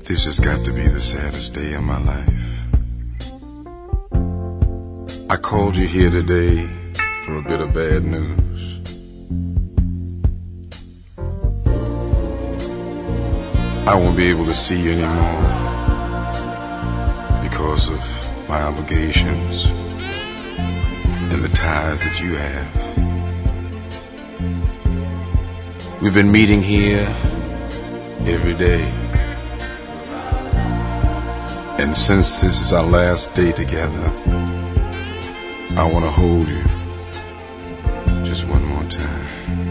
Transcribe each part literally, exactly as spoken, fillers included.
This has got to be the saddest day of my life. I called you here today for a bit of bad news. I won't be able to see you anymore because of my obligations and the ties that you have. We've been meeting here every day. And since this is our last day together, I want to hold you just one more time.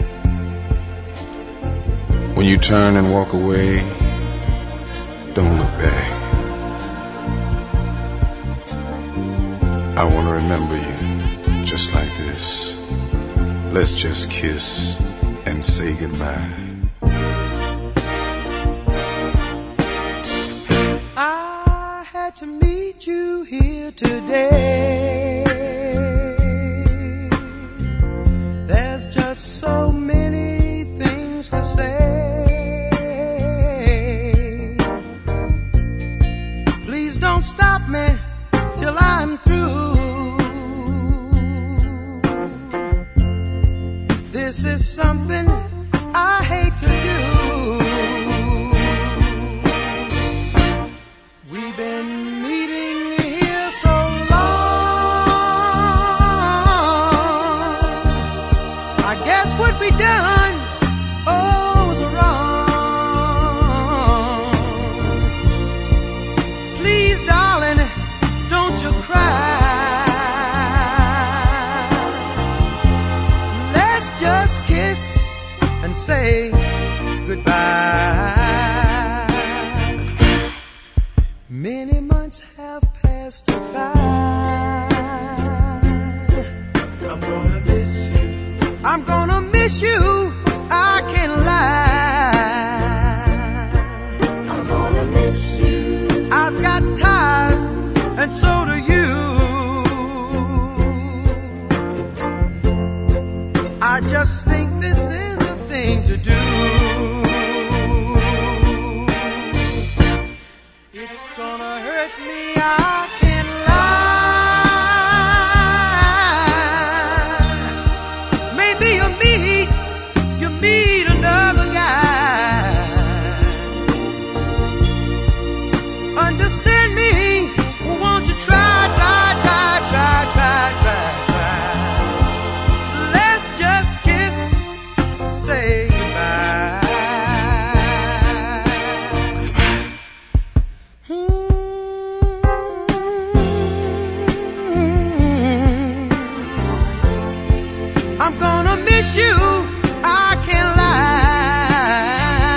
When you turn and walk away, don't look back. I want to remember you just like this. Let's just kiss and say goodbye. I had to meet you here today. There's just so many things to say. Please don't stop me till I'm through. This is something I hate to do. We've been meeting here so long. I guess what we done, oh, was wrong. Please, darling, don't you cry. Let's just kiss and say goodbye. Many months have passed us by. I'm gonna miss you. I'm gonna miss you. I can't lie. I'm gonna miss you. I've got ties, and so do you. I just think this is the thing to do. It's gonna hurt me, I can't lie. Maybe you meet, you meet another guy. Understand me, won't you try, try, try, try, try, try, try. Let's just kiss and say goodbye. I'm gonna miss you, I can't lie.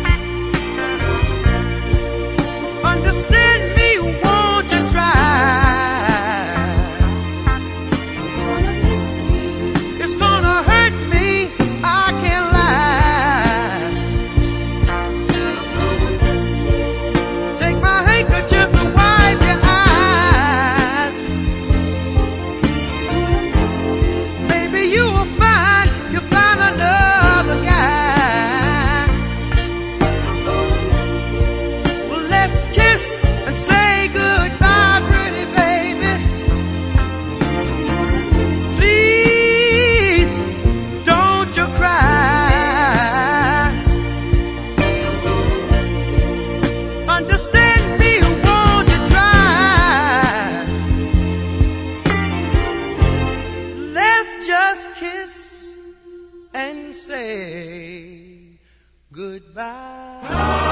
Understand me, won't you try? It's gonna hurt me, I can't lie. Take my handkerchief and wipe your eyes. Maybe you will find, you'll find another guy. Well, let's kiss and say goodbye, pretty baby. Please, don't you cry. Understand me, won't you try? Let's just kiss and say goodbye.